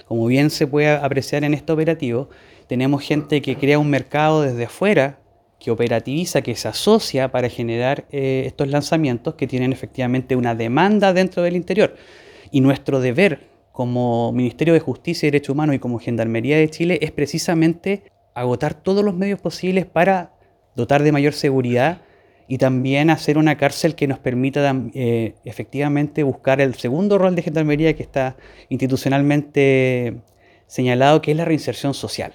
Como bien se puede apreciar en este operativo, tenemos gente que crea un mercado desde afuera, que operativiza, que se asocia para generar estos lanzamientos que tienen efectivamente una demanda dentro del interior. Y nuestro deber como Ministerio de Justicia y Derechos Humanos y como Gendarmería de Chile es precisamente agotar todos los medios posibles para dotar de mayor seguridad y también hacer una cárcel que nos permita efectivamente buscar el segundo rol de Gendarmería que está institucionalmente señalado, que es la reinserción social.